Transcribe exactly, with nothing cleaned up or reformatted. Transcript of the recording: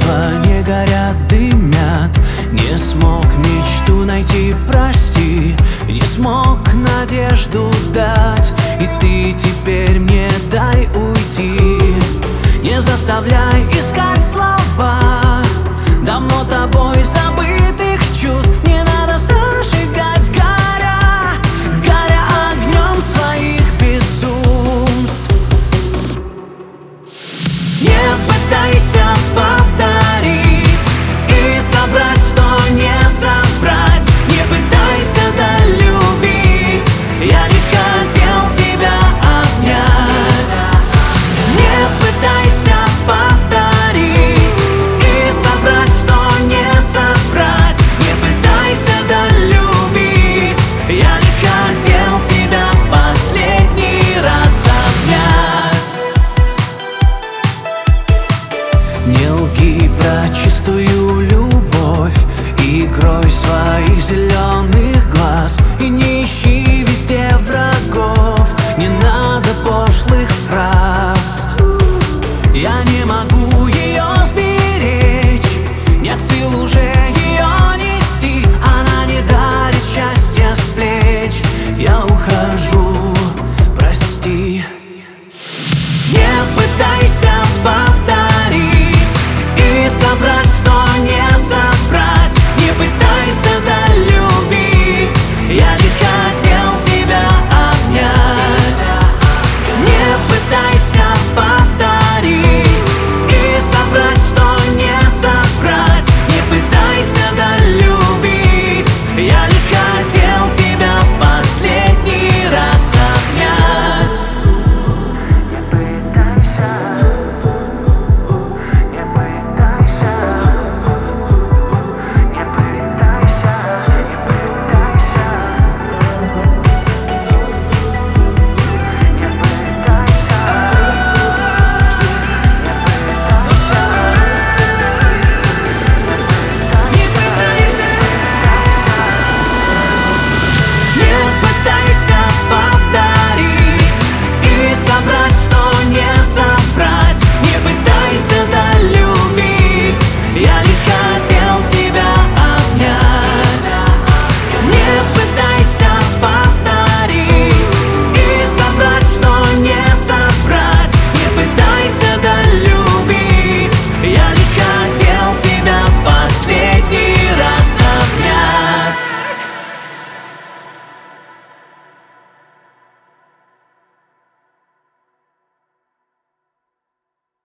чувства не горят, дымят. Не смог мечту найти, прости. Не смог надежду дать, и ты теперь мне дай уйти. Не заставляй искать слова давно тобой забытых чувств. Не надо зажигать, горя, горя огнем своих безумств. Не пытайся повторить и собрать, что не собрать. Не пытайся долюбить, я лишь хотел тебя обнять. Не пытайся повторить и собрать, что не собрать. Не пытайся долюбить, я лишь хотел тебя последний раз обнять. Не лги про чистую